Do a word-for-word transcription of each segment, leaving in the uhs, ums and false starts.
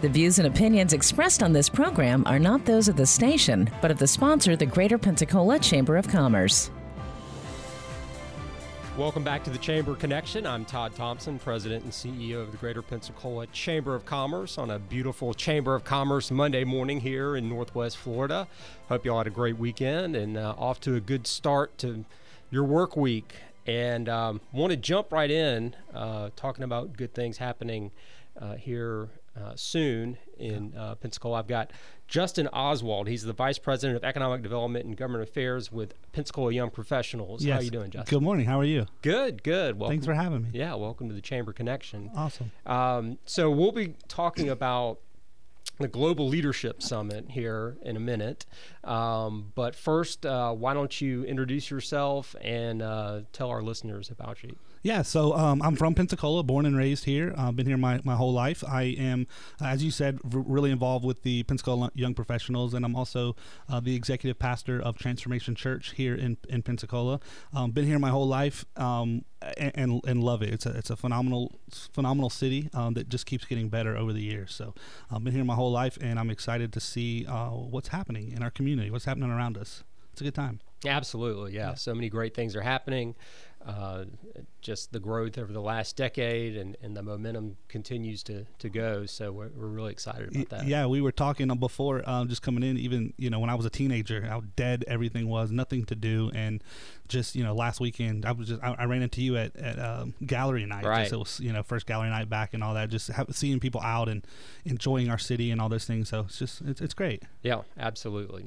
The views and opinions expressed on this program are not those of the station, but of the sponsor, the Greater Pensacola Chamber of Commerce. Welcome back to the Chamber Connection. I'm Todd Thompson, President and C E O of the Greater Pensacola Chamber of Commerce on a beautiful Chamber of Commerce Monday morning here in Northwest Florida. Hope you all had a great weekend and uh, off to a good start to your work week. And um, want to jump right in uh, talking about good things happening uh, here uh, soon in uh, Pensacola. I've got Justin Oswald. He's the Vice President of Economic Development and Government Affairs with Pensacola Young Professionals. Yes. How are you doing, Justin? Good morning. How are you? Good, good. Welcome. Thanks for having me. Yeah, welcome to the Chamber Connection. Awesome. Um, so we'll be talking about the Global Leadership Summit here in a minute. Um, but first, uh, why don't you introduce yourself and uh, tell our listeners about you? Yeah, so um, I'm from Pensacola, born and raised here. I've uh, been here my, my whole life. I am, as you said, r- really involved with the Pensacola Young Professionals, and I'm also uh, the executive pastor of Transformation Church here in, in Pensacola. Um, been here my whole life um, and, and and love it. It's a it's a phenomenal phenomenal city um, that just keeps getting better over the years. So I've been here my whole life, and I'm excited to see uh, what's happening in our community, what's happening around us. It's a good time. Absolutely, yeah. yeah. So many great things are happening. Uh, just the growth over the last decade and, and the momentum continues to, to go. So we're, we're really excited about that. Yeah, we were talking before um, just coming in, even, you know, when I was a teenager, how dead everything was, nothing to do. And just, you know, last weekend, I was just, I, I ran into you at, at um, gallery night. Right. Just, it was, you know, first gallery night back and all that, just have, seeing people out and enjoying our city and all those things. So it's just, it's, it's great. Yeah, absolutely.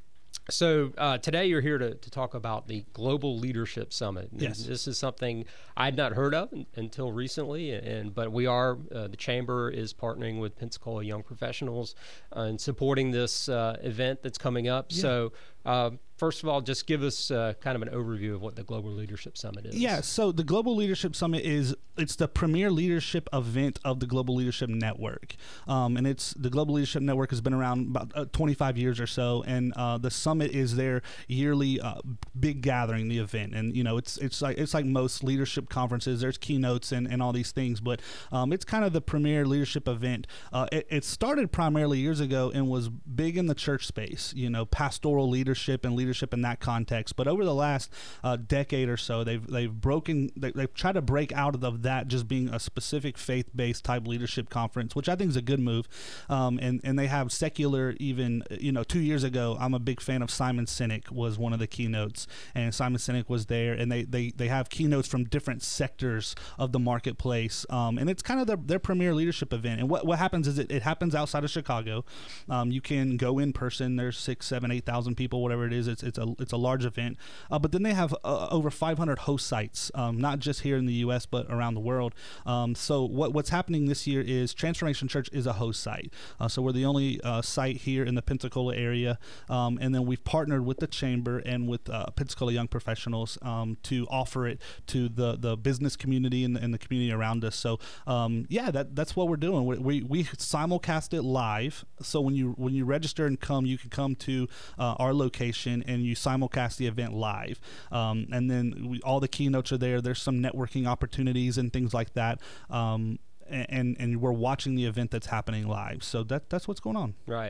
So uh, today you're here to, to talk about the Global Leadership Summit. And yes. This is something I had not heard of in, until recently, and but we are, uh, the Chamber is partnering with Pensacola Young Professionals uh, and supporting this uh, event that's coming up. Yeah. So uh, first of all, just give us uh, kind of an overview of what the Global Leadership Summit is. Yeah, so the Global Leadership Summit is, it's the premier leadership event of the Global Leadership Network. Um, and it's, the Global Leadership Network has been around about uh, twenty-five years or so, and uh, the summit is their yearly uh, big gathering, the event. And, you know, it's it's like it's like most leadership conferences, there's keynotes and, and all these things, but um, it's kind of the premier leadership event. Uh, it, it started primarily years ago and was big in the church space, you know, pastoral leadership and leadership in that context. But over the last uh, decade or so, they've they've broken, they, they've tried to break out of that just being a specific faith-based type leadership conference, which I think is a good move. Um, and, and they have secular, even, you know, two years ago, I'm a big fan of Simon Sinek was one of the keynotes, and Simon Sinek was there, and they, they, they have keynotes from different sectors of the marketplace. Um, and it's kind of their, their premier leadership event. And what, what happens is it, it happens outside of Chicago. Um, you can go in person. There's six, seven, eight thousand people, whatever it is. It's it's a it's a large event. Uh, but then they have uh, over five hundred host sites, um, not just here in the U S but around the world. Um, so what what's happening this year is Transformation Church is a host site. Uh, so we're the only uh, site here in the Pensacola area, um, and then we've partnered with the Chamber and with uh, Pensacola Young Professionals um, to offer it to the the business community and, and the community around us. So um, yeah, that that's what we're doing. We, we we simulcast it live. So when you when you register and come, you can come to uh, our location and you simulcast the event live. Um, and then we, all the keynotes are there. There's some networking opportunities and things like that. Um, and and we're watching the event that's happening live. So that that's what's going on. Right.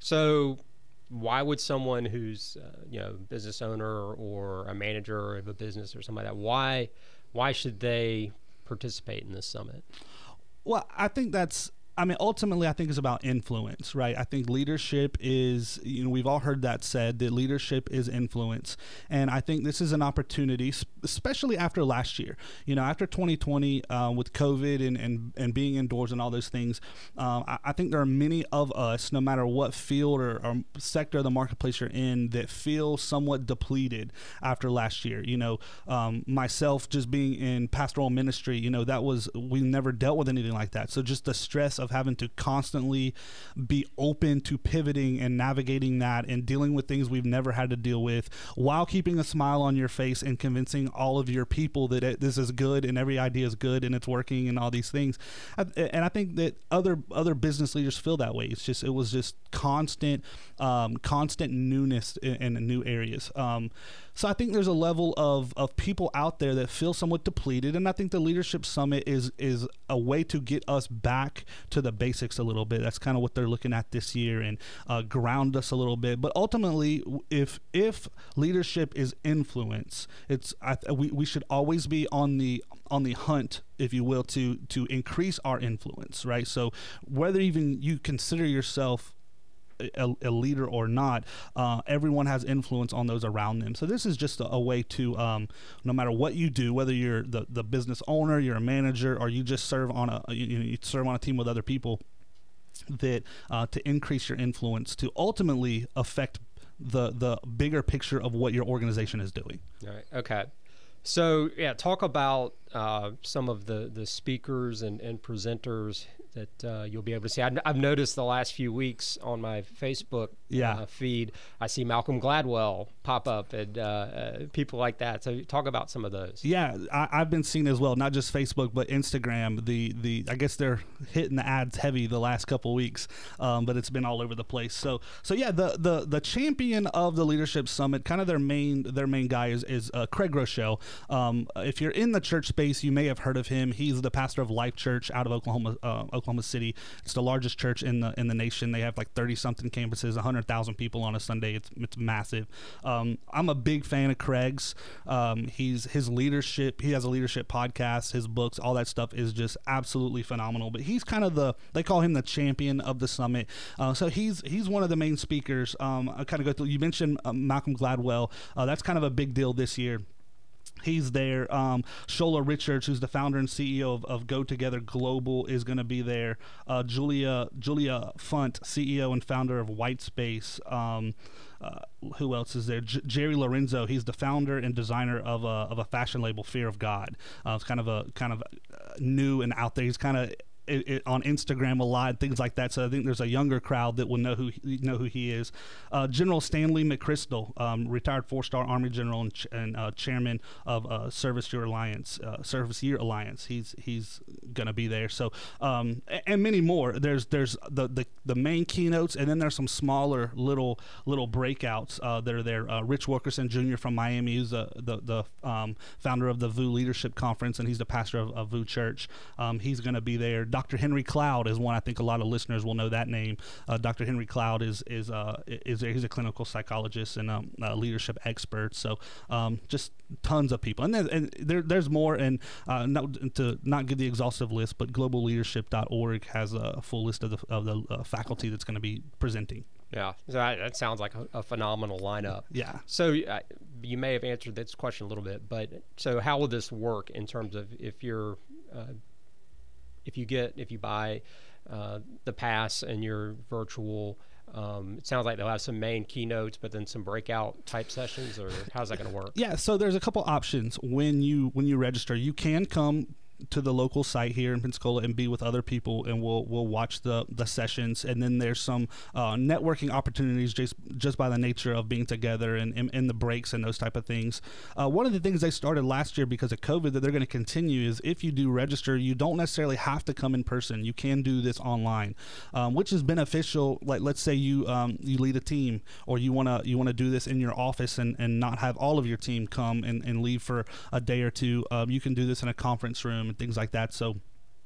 So why would someone who's uh, you know, business owner or a manager of a business or something like that, why why should they participate in this summit? Well, I think that's, I mean, ultimately, I think it's about influence, right? I think leadership is, you know, we've all heard that said, that leadership is influence. And I think this is an opportunity, especially after last year, you know, after twenty twenty uh, with COVID and, and, and being indoors and all those things. Uh, I, I think there are many of us, no matter what field or, or sector of the marketplace you're in, that feel somewhat depleted after last year. You know, um, myself just being in pastoral ministry, you know, that was, we never dealt with anything like that. So just the stress of having to constantly be open to pivoting and navigating that and dealing with things we've never had to deal with while keeping a smile on your face and convincing all of your people that it, this is good and every idea is good and it's working and all these things. And I think that other other business leaders feel that way. It's just, it was just constant, um, constant newness in, in new areas. Um, so I think there's a level of, of people out there that feel somewhat depleted. And I think the Leadership Summit is, is a way to get us back to the basics a little bit. That's kind of what they're looking at this year, and uh, ground us a little bit. But ultimately, if if leadership is influence, it's I, we we should always be on the on the hunt, if you will, to to increase our influence, right? So whether even you consider yourself A, a leader or not, uh, everyone has influence on those around them. So this is just a, a way to, um, no matter what you do, whether you're the, the business owner, you're a manager, or you just serve on a you, you serve on a team with other people, that uh, to increase your influence to ultimately affect the the bigger picture of what your organization is doing. All right. Okay. So yeah, talk about uh, some of the the speakers and, and presenters that uh, you'll be able to see. I've, I've noticed the last few weeks on my Facebook yeah. uh, feed, I see Malcolm Gladwell pop up and uh, uh, people like that. So talk about some of those. Yeah, I, I've been seeing as well, not just Facebook, but Instagram. The the I guess they're hitting the ads heavy the last couple of weeks, um, but it's been all over the place. So so yeah, the the the champion of the Leadership Summit, kind of their main their main guy is is uh, Craig Groeschel. Um, if you're in the church space, you may have heard of him. He's the pastor of Life Church out of Oklahoma. Uh, Oklahoma City. It's the largest church in the in the nation. They have like thirty something campuses, one hundred thousand people on a Sunday. It's it's massive. Um, I'm a big fan of Craig's. Um, he's his leadership. He has a leadership podcast. His books, all that stuff is just absolutely phenomenal. But he's kind of the they call him the champion of the summit. Uh, so he's he's one of the main speakers. Um, I kind of go through. You mentioned uh, Malcolm Gladwell. Uh, that's kind of a big deal this year. He's there. Um, Shola Richards, who's the founder and C E O of, of Go Together Global, is going to be there. Uh, Julia Julia Funt, C E O and founder of Whitespace. Um, uh, who else is there? J- Jerry Lorenzo. He's the founder and designer of a of a fashion label, Fear of God. Uh, it's kind of a kind of uh, new and out there. He's kind of It, it, on Instagram a lot, things like that. So I think there's a younger crowd that will know who he, know who he is. Uh, General Stanley McChrystal, um, retired four-star Army general and, ch- and uh, chairman of uh, Service Year Alliance. Uh, Service Year Alliance. He's he's gonna be there. So um, and, and many more. There's there's the, the the main keynotes, and then there's some smaller little little breakouts uh, that are there. Uh, Rich Wilkerson Junior from Miami, who's the the, the um, founder of the V U Leadership Conference, and he's the pastor of, of V U Church. Um, he's gonna be there. Doctor Henry Cloud is one. I think a lot of listeners will know that name. Uh, Doctor Henry Cloud is is uh, is a, he's a clinical psychologist and um, a leadership expert. So um, just tons of people, and, there, and there, there's more. And uh, not, to not give the exhaustive list, but global leadership dot org has a full list of the of the uh, faculty that's going to be presenting. Yeah, so that, that sounds like a, a phenomenal lineup. Yeah. So uh, you may have answered this question a little bit, but so how will this work in terms of if you're uh, if you get if you buy uh, the pass and you're virtual, um, it sounds like they'll have some main keynotes, but then some breakout type sessions, or how's that going to work? Yeah, so there's a couple options when you when you register. You can come to the local site here in Pensacola and be with other people, and we'll we'll watch the the sessions. And then there's some uh, networking opportunities just just by the nature of being together and in the breaks and those type of things. Uh, one of the things they started last year because of COVID that they're going to continue is if you do register, you don't necessarily have to come in person. You can do this online, um, which is beneficial. Like let's say you um, you lead a team, or you wanna you wanna do this in your office and, and not have all of your team come and, and leave for a day or two. Um, you can do this in a conference room and things like that. So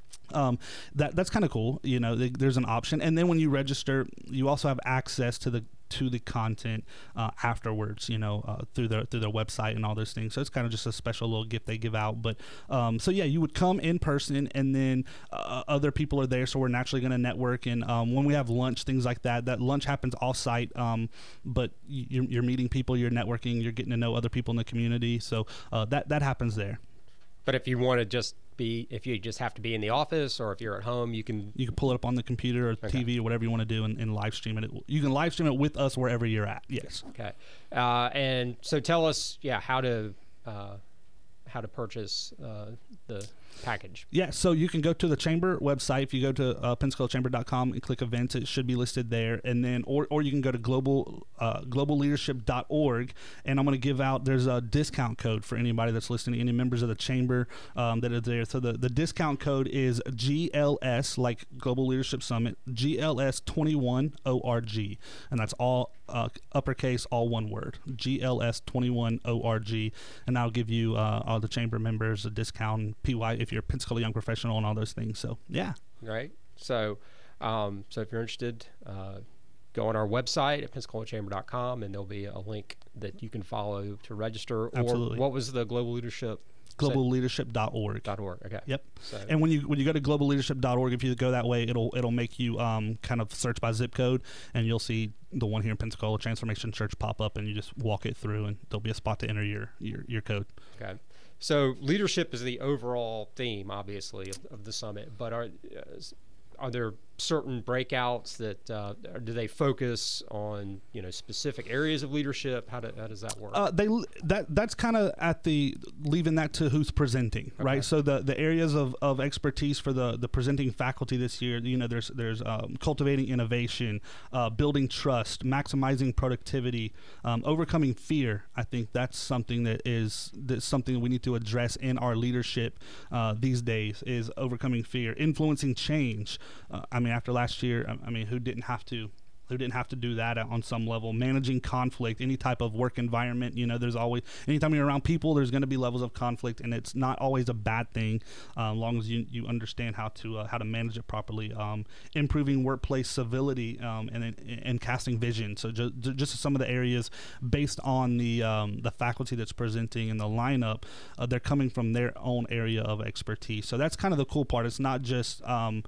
um, that that's kind of cool. You know, th- there's an option. And then when you register, you also have access to the to the content uh, afterwards, you know, uh, through their through their website and all those things. So it's kind of just a special little gift they give out. But um, so yeah, you would come in person, and then uh, other people are there, so we're naturally going to network. And um, when we have lunch, things like that, that lunch happens off site. Um, but you're, you're meeting people, you're networking, you're getting to know other people in the community. So uh, that that happens there. But if you want to just be, if you just have to be in the office, or if you're at home, you can you can pull it up on the computer or okay. T V or whatever you want to do, and, and live stream it. You can live stream it with us wherever you're at. Yes. Okay. Uh, and so tell us, yeah, how to uh, how to purchase uh, the package. Yeah, so you can go to the Chamber website. If you go to uh, Pensacola Chamber dot com and click events, it should be listed there. And then, or or you can go to global uh, global leadership dot org, and I'm going to give out, there's a discount code for anybody that's listening, any members of the Chamber um, that are there. So the, the discount code is G L S, like Global Leadership Summit, G L S twenty-one O R G, and that's all uh, uppercase, all one word, G L S twenty-one O R G, and that'll give you uh, all the Chamber members a discount, P Y if you're a Pensacola Young Professional and all those things. So yeah. Right. So, um, so if you're interested, uh, go on our website at pensacola chamber dot com, and there'll be a link that you can follow to register. Absolutely. Or what was the Global Leadership? global leadership dot org. Dot org. Okay. Yep. So. And when you when you go to global leadership dot org, if you go that way, it'll it'll make you um, kind of search by zip code, and you'll see the one here in Pensacola, Transformation Church, pop up, and you just walk it through, and there'll be a spot to enter your your, your code. Okay. So leadership is the overall theme, obviously, of, of the summit. But are uh, are there certain breakouts that uh, do they focus on, you know, specific areas of leadership? How, do, how does that work? Uh, they that that's kind of at the leaving that to who's presenting, Okay. right? So the, the areas of, of expertise for the, the presenting faculty this year, you know, there's there's um, cultivating innovation, uh, building trust, maximizing productivity, um, overcoming fear. I think that's something that is that's something we need to address in our leadership uh, these days, is overcoming fear, influencing change. Uh, I mean, after last year, I, I mean, who didn't have to? Who didn't have to do that on some level? Managing conflict, any type of work environment, you know, there's always, anytime you're around people, there's going to be levels of conflict, and it's not always a bad thing, uh, as long as you, you understand how to uh, how to manage it properly. Um, improving workplace civility um, and and casting vision. So just just some of the areas based on the um, the faculty that's presenting and the lineup, uh, they're coming from their own area of expertise. So that's kind of the cool part. It's not just um,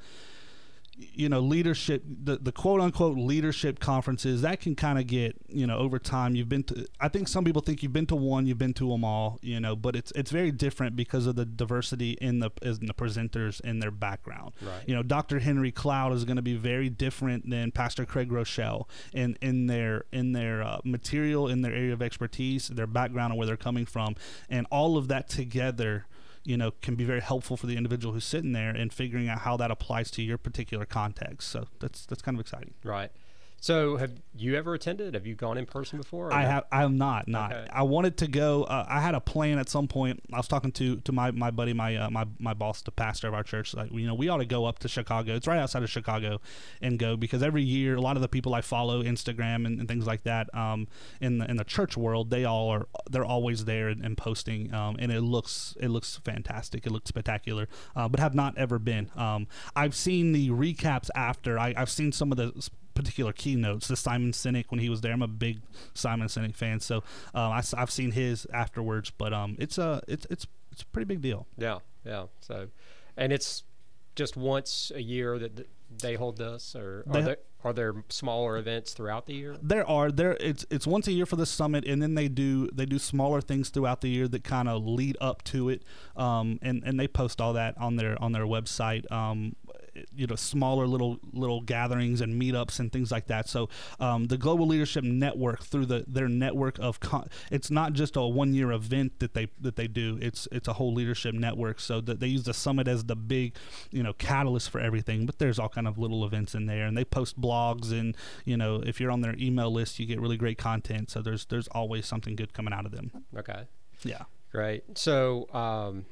you know, leadership, the, the quote unquote leadership conferences that can kind of get, you know, over time. You've been to, I think some people think you've been to one, you've been to them all, you know, but it's it's very different because of the diversity in the in the presenters and their background. Right. You know, Doctor Henry Cloud is going to be very different than Pastor Craig Rochelle in in their in their uh, material, in their area of expertise, their background, and where they're coming from, and all of that together, you know, can be very helpful for the individual who's sitting there and figuring out how that applies to your particular context. So that's that's kind of exciting. Right. So have you ever attended? Have you gone in person before? I have. I have not. Not. Okay. I wanted to go. Uh, I had a plan at some point. I was talking to to my my buddy, my uh, my my boss, the pastor of our church. Like, you know, we ought to go up to Chicago. It's right outside of Chicago, and go, because every year a lot of the people I follow, Instagram and, and things like that, um, in the in the church world, they all are. They're always there and, and posting, um, and it looks it looks fantastic. It looks spectacular. Uh, but have not ever been. Um, I've seen the recaps after. I, I've seen some of the particular keynotes, the Simon Sinek when he was there. I'm a big Simon Sinek fan, so um, I, have seen his afterwards. But um, it's a it's it's it's a pretty big deal. Yeah, yeah. So, and it's just once a year that th- they hold this, or are They- there are there smaller events throughout the year? There are there it's it's once a year for the summit, and then they do they do smaller things throughout the year that kind of lead up to it, um, and and they post all that on their on their website. Um, you know, smaller little little gatherings and meetups and things like that. So um, the Global Leadership Network, through the their network of con- it's not just a one year event that they that they do. It's it's a whole leadership network. So that they use the summit as the big, you know, catalyst for everything. But there's all kind of little events in there, and they post blogs, and you know, if you're on their email list, you get really great content. So there's there's always something good coming out of them. Okay. Yeah. Great. So, um,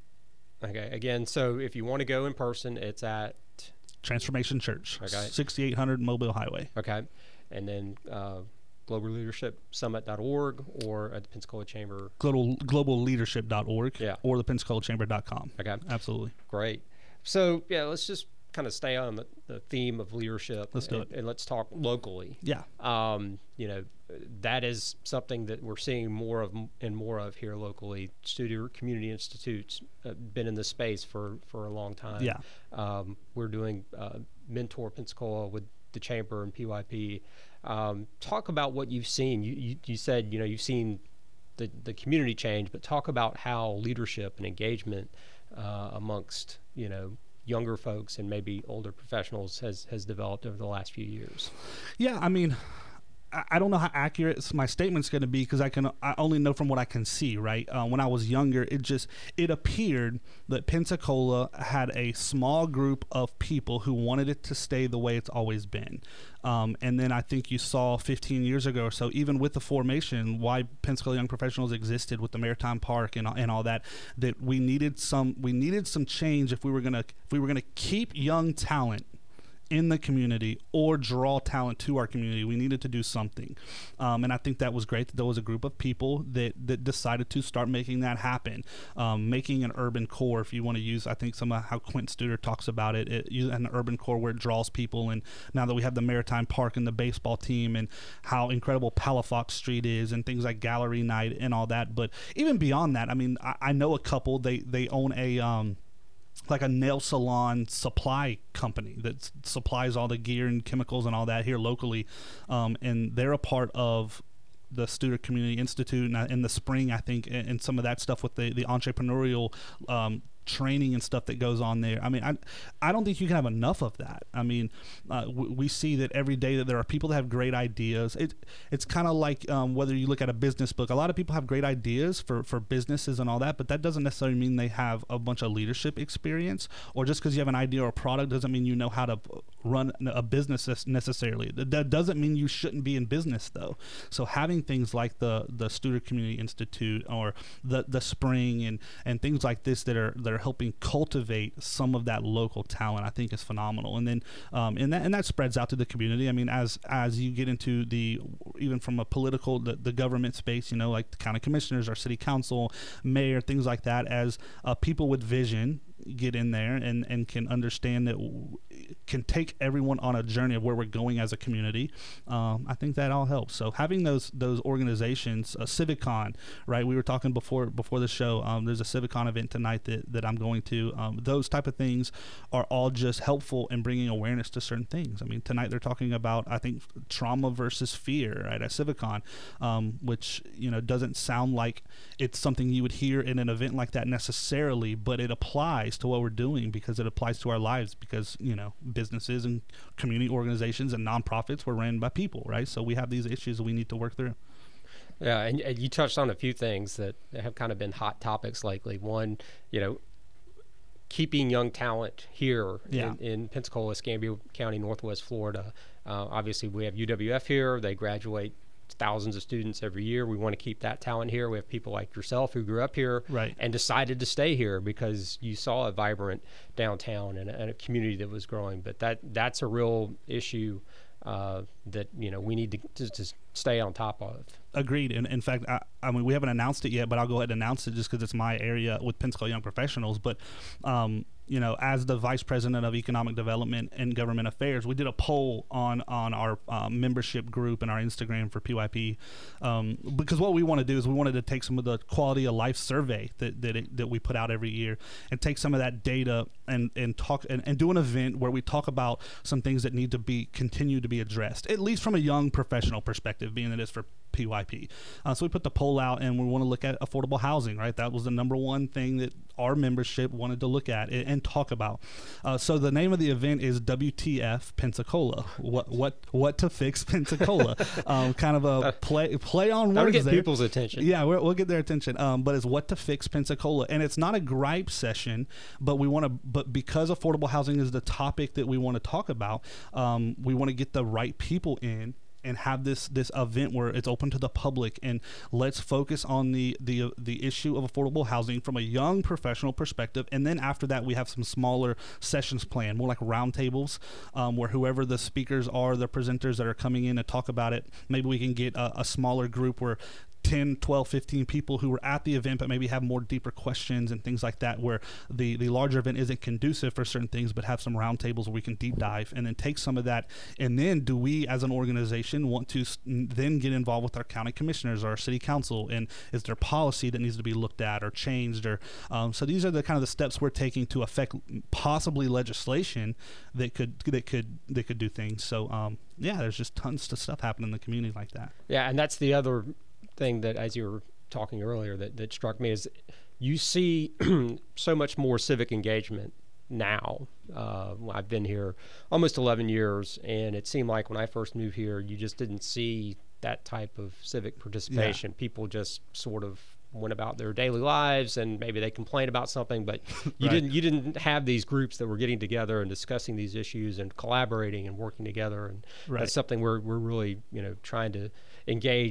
okay. Again, so if you want to go in person, it's at Transformation Church, Okay. sixty-eight hundred Mobile Highway. okay, and then uh, global leadership summit dot org or at the Pensacola Chamber. Global global leadership dot org, Yeah. or the pensacola chamber dot com. Okay. Absolutely. Great. So yeah, let's just kind of stay on the, the theme of leadership. Let's do and, it. and let's talk locally. Yeah. Um, you know, that is something that we're seeing more of and more of here locally. Studio Community Institutes have been in this space for, for a long time. Yeah. Um, we're doing uh, Mentor Pensacola with the Chamber and P Y P. Um, talk about what you've seen. You, you, you said, you know, you've seen the, the community change, but talk about how leadership and engagement uh, amongst, you know, younger folks and maybe older professionals has, has developed over the last few years. Yeah, I mean, I, I don't know how accurate my statement's going to be, because I can I only know from what I can see, right? Uh, when I was younger, it just it appeared that Pensacola had a small group of people who wanted it to stay the way it's always been. Um, and then I think you saw fifteen years ago or so, even with the formation, why Pensacola Young Professionals existed with the Maritime Park and and all that, that we needed some we needed some change if we were gonna if we were gonna keep young talent in the community or draw talent to our community. We needed to do something. Um, and I think that was great that there was a group of people that, that decided to start making that happen, um, making an urban core, if you want to use, I think, some of how Quint Studer talks about it, it an urban core where it draws people. And now that we have the Maritime Park and the baseball team and how incredible Palafox Street is and things like Gallery Night and all that. But even beyond that, I mean, I, I know a couple, they, they own a... Um, like a nail salon supply company that s- supplies all the gear and chemicals and all that here locally. Um, and they're a part of the Studer Community Institute, and in the spring, I think, and, and some of that stuff with the, the entrepreneurial um, training and stuff that goes on there. I mean, I, I don't think you can have enough of that. I mean, uh, w- we see that every day that there are people that have great ideas. It, it's kind of like um, whether you look at a business book, a lot of people have great ideas for, for businesses and all that, but that doesn't necessarily mean they have a bunch of leadership experience, or just because you have an idea or a product doesn't mean you know how to run a business necessarily. That doesn't mean you shouldn't be in business, though. So having things like the, the Studer Community Institute or the, the Spring and, and things like this that are, that are helping cultivate some of that local talent, I think is phenomenal. And then um, and that and that spreads out to the community. I mean, as as you get into the, even from a political, the, the government space, you know, like the county commissioners or city council, mayor, things like that, as uh, people with vision get in there and, and can understand that, w- can take everyone on a journey of where we're going as a community. Um, I think that all helps. So having those those organizations, uh, CivicCon, right? We were talking before before the show. Um, there's a CivicCon event tonight that, that I'm going to. Um, those type of things are all just helpful in bringing awareness to certain things. I mean, tonight they're talking about, I think, trauma versus fear, right, at CivicCon, um, which, you know, doesn't sound like it's something you would hear in an event like that necessarily, but it applies to what we're doing because it applies to our lives, because, you know, businesses and community organizations and nonprofits were ran by people, right? So we have these issues that we need to work through. Yeah, and, and you touched on a few things that have kind of been hot topics lately. One, you know, keeping young talent here Yeah. in, in Pensacola, Escambia County, Northwest Florida. Uh, obviously, we have U W F here. They graduate thousands of students every year. We want to keep that talent here. We have people like yourself who grew up here Right. and decided to stay here because you saw a vibrant downtown and a, and a community that was growing. But that that's a real issue uh, that, you know, we need to, to, to stay on top of. Agreed. And in fact, I, I mean, we haven't announced it yet, but I'll go ahead and announce it just because it's my area with Pensacola Young Professionals. But, um, you know, as the Vice President of Economic Development and Government Affairs, we did a poll on on our uh, membership group and our Instagram for P Y P, um, because what we want to do is we wanted to take some of the quality of life survey that that, it, that we put out every year and take some of that data and and talk and, and do an event where we talk about some things that need to be continue to be addressed, at least from a young professional perspective, being that it's for P Y P. Uh, so we put the poll out, and we want to look at affordable housing, right? That was the number one thing that our membership wanted to look at and, and talk about. Uh, so the name of the event is W T F Pensacola. What what what to fix Pensacola? um, kind of a play play on That'll words get there. people's attention. Yeah, we're, we'll get their attention. Um, but it's what to fix Pensacola, and it's not a gripe session, but we want to. But because affordable housing is the topic that we want to talk about, um, we want to get the right people in and have this this event where it's open to the public, and let's focus on the the the issue of affordable housing from a young professional perspective. And then after that, we have some smaller sessions planned, more like roundtables, um, where whoever the speakers are, the presenters that are coming in to talk about it, maybe we can get a, a smaller group where ten, twelve, fifteen people who were at the event but maybe have more deeper questions and things like that, where the, the larger event isn't conducive for certain things, but have some roundtables where we can deep dive and then take some of that. And then do we as an organization want to s- then get involved with our county commissioners or our city council, and is there policy that needs to be looked at or changed? Or um, so these are the kind of the steps we're taking to affect possibly legislation that could that could that could do things. So um, yeah, there's just tons of stuff happening in the community like that. Yeah, and that's the other thing that, as you were talking earlier, that, that struck me is you see so much more civic engagement now. Uh, I've been here almost eleven years, and it seemed like when I first moved here, you just didn't see that type of civic participation. Yeah. People just sort of went about their daily lives, and maybe they complained about something, but you Right. didn't you didn't have these groups that were getting together and discussing these issues and collaborating and working together. And Right. that's something we're we're really, you know, trying to engage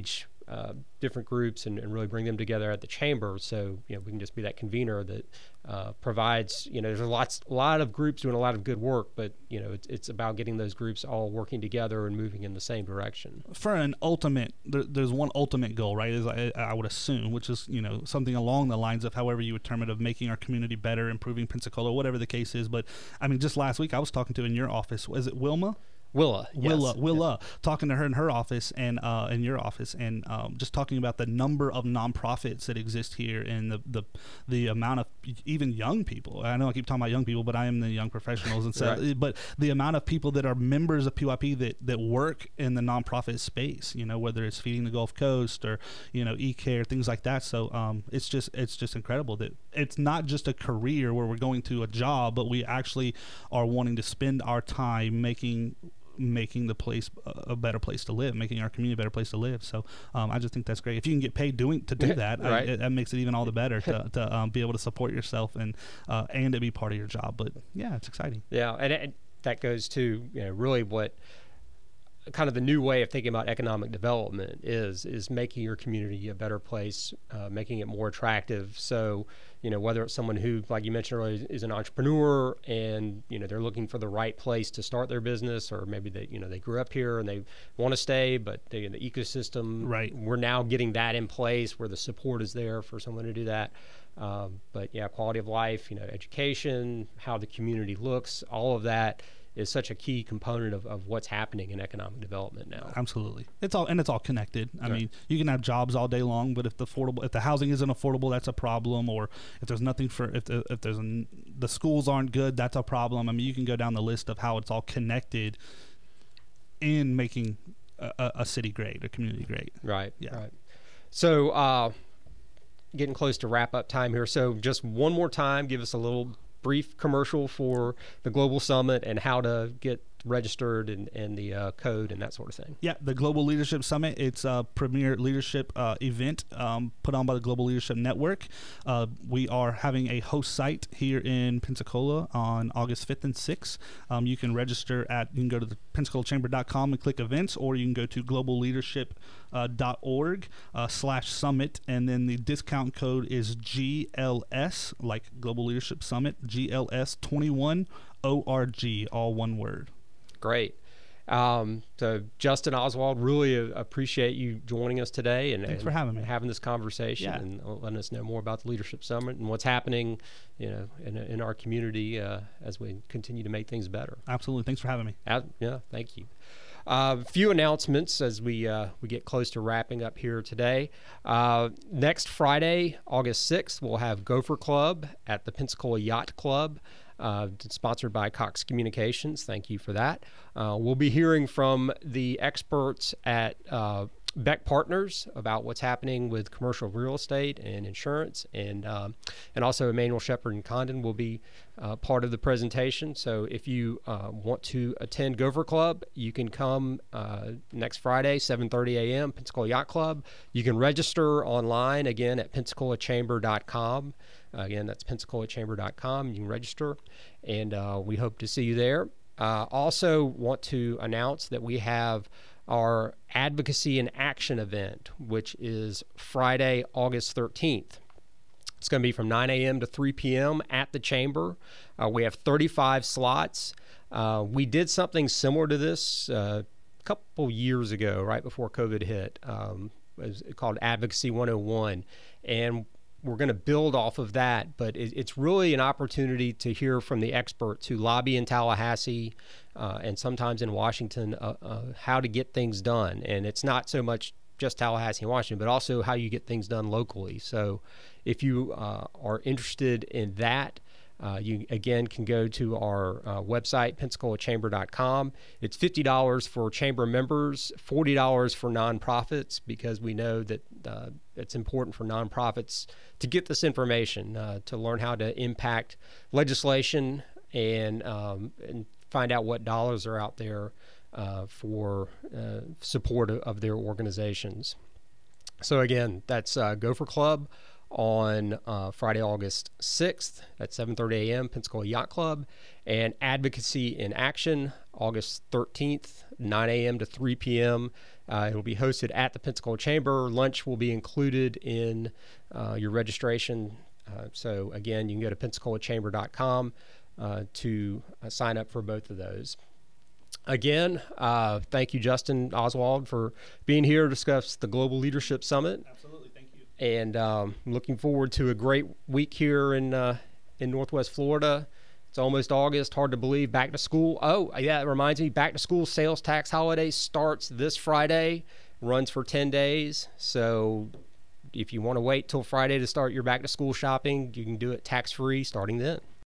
uh, different groups and, and really bring them together at the chamber. So, you know, we can just be that convener that uh, provides, you know, there's a lots, a lot of groups doing a lot of good work, but, you know, it's, it's about getting those groups all working together and moving in the same direction. For an ultimate, there, there's one ultimate goal, right? Is I, I would assume, which is, you know, something along the lines of however you would term it, of making our community better, improving Pensacola, whatever the case is. But I mean, just last week I was talking to in your office, was it Wilma? Willa, Willa, yes. Willa, yes. Talking to her in her office and uh, in your office, and um, just talking about the number of nonprofits that exist here, and the the the amount of even young people. I know I keep talking about young people, but I am the young professionals, and so. Right. But the amount of people that are members of P Y P that that work in the nonprofit space, you know, whether it's Feeding the Gulf Coast or you know E-Care, things like that. So um, it's just it's just incredible that it's not just a career where we're going to a job, but we actually are wanting to spend our time making. making the place a better place to live, making our community a better place to live. So um, I just think that's great. If you can get paid doing to do that, right. I, it, that makes it even all the better to, to um, be able to support yourself and uh, and to be part of your job. But yeah, it's exciting. Yeah, and it, that goes to you know really what kind of the new way of thinking about economic development is is making your community a better place, uh, making it more attractive. So, you know, whether it's someone who, like you mentioned earlier, is an entrepreneur and, you know, they're looking for the right place to start their business, or maybe they, you know, they grew up here and they want to stay, but they, the ecosystem, right. we're now getting that in place where the support is there for someone to do that. Um, but yeah, quality of life, you know, education, how the community looks, all of that is such a key component of, of what's happening in economic development now. Absolutely. It's all, and it's all connected. I Sure. mean, you can have jobs all day long, but if the affordable, if the housing isn't affordable, that's a problem. Or if there's nothing for, if the, if there's an, the schools aren't good, that's a problem. I mean, you can go down the list of how it's all connected in making a, a city great, a community great. Right. Yeah. Right. So, uh, getting close to wrap up time here. So just one more time, give us a little brief commercial for the Global Summit and how to get registered and, and the uh, code and that sort of thing. Yeah, the Global Leadership Summit, it's a premier leadership uh, event um, put on by the Global Leadership Network. Uh, we are having a host site here in Pensacola on August fifth and sixth. Um, you can register at, you can go to the pensacola chamber dot com and click events, or you can go to global leadership dot org uh, slash summit, and then the discount code is G L S, like Global Leadership Summit, G L S twenty-one O R G, all one word. Great. Um, so Justin Oswald, really uh, appreciate you joining us today and, Thanks and for having me. having this conversation Yeah. and letting us know more about the Leadership Summit and what's happening, you know, in, in our community uh, as we continue to make things better. Absolutely. Thanks for having me. Uh, yeah, thank you. A uh, few announcements as we uh, we get close to wrapping up here today. Uh, next Friday, August sixth, we'll have Gopher Club at the Pensacola Yacht Club. Uh, sponsored by Cox Communications. Thank you for that. Uh, we'll be hearing from the experts at uh, Beck Partners about what's happening with commercial real estate and insurance, and um, and also Emmanuel Shepard and Condon will be uh, part of the presentation. So if you uh, want to attend Gopher Club, you can come uh, next Friday, seven thirty a.m., Pensacola Yacht Club. You can register online, again, at pensacola chamber dot com. Uh, again, that's pensacola chamber dot com. You can register, and uh, we hope to see you there. Uh, also want to announce that we have our Advocacy in Action event, which is Friday, August thirteenth. It's going to be from nine a.m. to three p.m. at the Chamber. Uh, we have thirty-five slots. Uh, we did something similar to this uh, a couple years ago, right before COVID hit. Um, it was called Advocacy one oh one, and we're going to build off of that, but it, it's really an opportunity to hear from the experts who lobby in Tallahassee uh, and sometimes in Washington uh, uh, how to get things done. And it's not so much just Tallahassee and Washington, but also how you get things done locally. So if you uh, are interested in that, Uh, you, again, can go to our uh, website, pensacola chamber dot com. It's fifty dollars for chamber members, forty dollars for nonprofits, because we know that uh, it's important for nonprofits to get this information, uh, to learn how to impact legislation and, um, and find out what dollars are out there uh, for uh, support of, of their organizations. So again, that's uh, Gopher Club on uh, Friday, August sixth at seven thirty a.m., Pensacola Yacht Club, and Advocacy in Action August thirteenth, nine a.m. to three p.m. Uh, it will be hosted at the Pensacola Chamber. Lunch will be included in uh, your registration. Uh, so, again, you can go to pensacola chamber dot com uh, to uh, sign up for both of those. Again, uh, thank you, Justin Oswald, for being here to discuss the Global Leadership Summit. Absolutely, thank you. And um, looking forward to a great week here in uh, in Northwest Florida. It's almost August. Hard to believe. Back to school. Oh, yeah, it reminds me. Back to school sales tax holiday starts this Friday, runs for ten days. So if you want to wait till Friday to start your back to school shopping, you can do it tax free starting then.